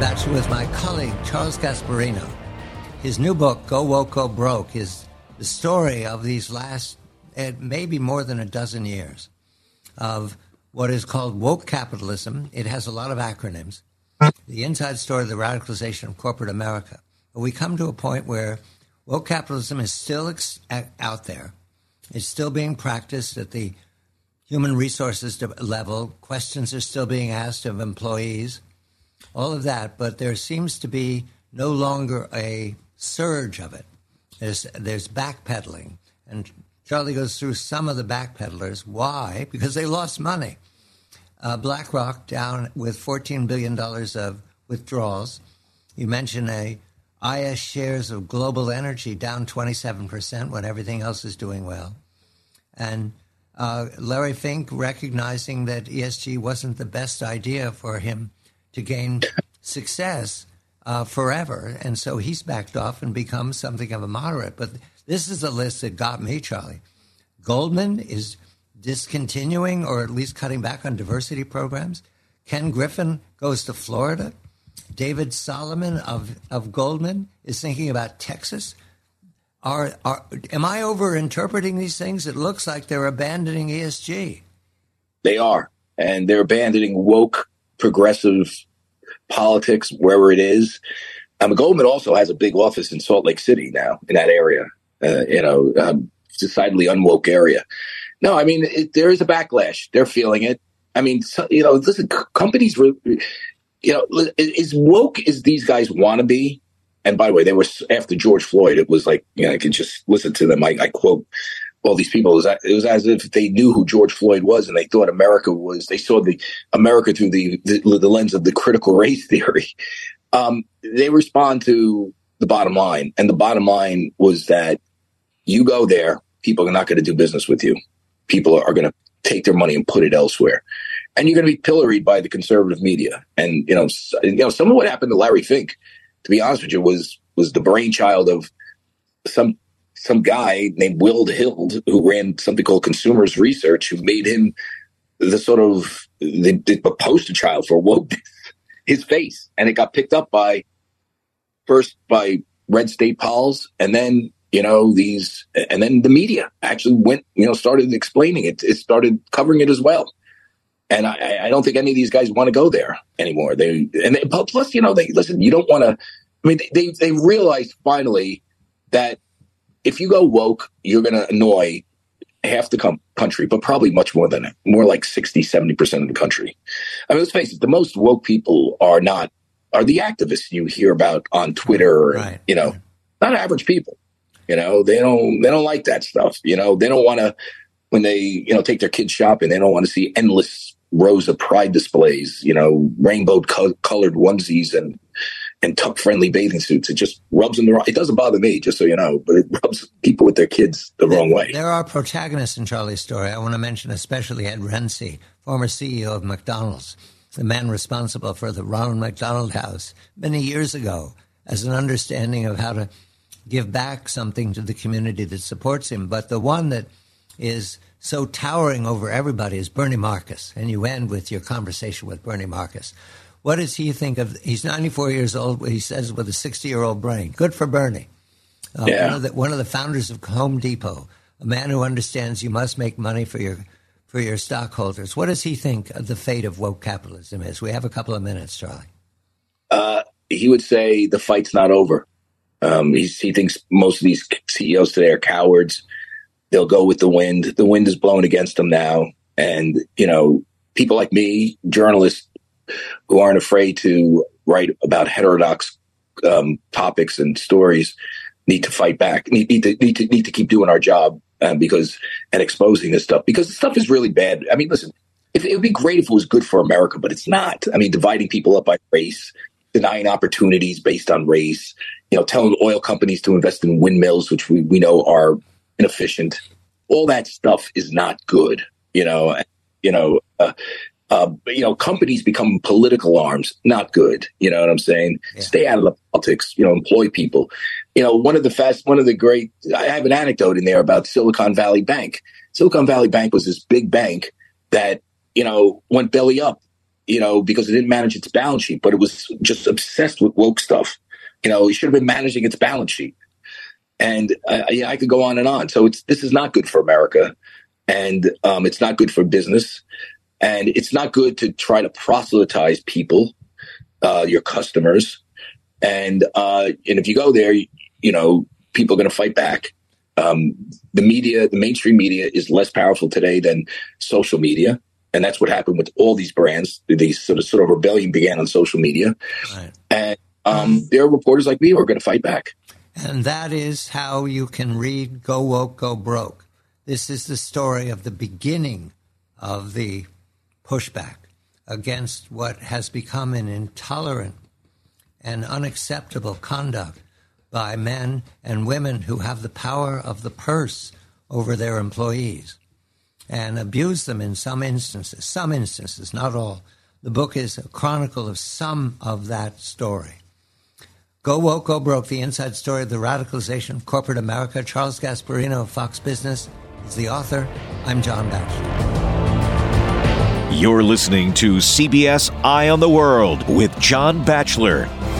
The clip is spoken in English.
That's with my colleague, Charles Gasparino. His new book, Go Woke, Go Broke, is the story of these last, maybe more than a dozen years, of what is called woke capitalism. It has a lot of acronyms. The inside story of the radicalization of corporate America. But we come to a point where woke capitalism is still out there. It's still being practiced at the human resources level. Questions are still being asked of employees. All of that, but there seems to be no longer a surge of it. There's backpedaling, and Charlie goes through some of the backpedalers. Why? Because they lost money. BlackRock down with $14 billion of withdrawals. You mentioned IS shares of Global Energy down 27% when everything else is doing well. And Larry Fink recognizing that ESG wasn't the best idea for him to gain success forever. And so he's backed off and become something of a moderate. But this is a list that got me, Charlie. Goldman is discontinuing or at least cutting back on diversity programs. Ken Griffin goes to Florida. David Solomon of Goldman is thinking about Texas. Am I over-interpreting these things? It looks like they're abandoning ESG. They are. And they're abandoning woke progressive politics wherever it is. Goldman also has a big office in Salt Lake City now in that area, decidedly unwoke area. No, I mean, there is a backlash. They're feeling it. I mean, listen, companies, as woke as these guys want to be. And by the way, they were after George Floyd. It was like, I can just listen to them. I quote all these people. It was as if they knew who George Floyd was, and they thought they saw the America through the lens of the critical race theory. They respond to the bottom line. And the bottom line was that you go there, people are not going to do business with you. People are going to take their money and put it elsewhere. And you're going to be pilloried by the conservative media. And, some of what happened to Larry Fink, to be honest with you, was the brainchild of some guy named Will Hild, who ran something called Consumers Research, who made him the sort of the poster child for woke, his face. And it got picked up first by red state pols, and then, and then the media actually went, started explaining it. It started covering it as well. And I don't think any of these guys want to go there anymore. Plus, listen, you don't want to. I mean, they realized finally that if you go woke, you're going to annoy half the country, but probably much more than that, more like 60, 70% of the country. I mean, let's face it, the most woke people are the activists you hear about on Twitter, right. Not average people. They don't like that stuff. They don't want to, when they, take their kids shopping, they don't want to see endless rows of pride displays, rainbow colored onesies and tuck-friendly bathing suits. It just rubs them the wrong. It doesn't bother me, just so you know, but it rubs people with their kids the wrong way. There are protagonists in Charlie's story. I want to mention especially Ed Rensi, former CEO of McDonald's, the man responsible for the Ronald McDonald House many years ago as an understanding of how to give back something to the community that supports him. But the one that is so towering over everybody is Bernie Marcus. And you end with your conversation with Bernie Marcus. What does he think of? He's 94 years old. He says with a 60-year-old brain. Good for Bernie. One of the founders of Home Depot, a man who understands you must make money for your stockholders. What does he think of the fate of woke capitalism is? We have a couple of minutes, Charlie. He would say the fight's not over. He thinks most of these CEOs today are cowards. They'll go with the wind. The wind is blowing against them now. And, people like me, journalists who aren't afraid to write about heterodox topics and stories, need to fight back, need to keep doing our job and exposing this stuff, because the stuff is really bad. I mean, listen, it would be great if it was good for America, but it's not. I mean, dividing people up by race, denying opportunities based on race, telling oil companies to invest in windmills, which we know are inefficient. All that stuff is not good. Companies become political arms, not good. You know what I'm saying? Yeah. Stay out of the politics, employ people. I have an anecdote in there about Silicon Valley Bank. Silicon Valley Bank was this big bank that, went belly up because it didn't manage its balance sheet, but it was just obsessed with woke stuff. It should have been managing its balance sheet. And I could go on and on. So this is not good for America, and it's not good for business, and it's not good to try to proselytize people, your customers, and if you go there, people are going to fight back. The media, the mainstream media, is less powerful today than social media. And that's what happened with all these brands. These sort of rebellion began on social media. Right. And there are reporters like me who are going to fight back. And that is how you can read Go Woke, Go Broke. This is the story of the beginning of the pushback against what has become an intolerant and unacceptable conduct by men and women who have the power of the purse over their employees and abuse them in some instances, not all. The book is a chronicle of some of that story. Go Woke, Go Broke, the inside story of the radicalization of corporate America. Charles Gasparino of Fox Business is the author. I'm John Batchelor. You're listening to CBS Eye on the World with John Batchelor.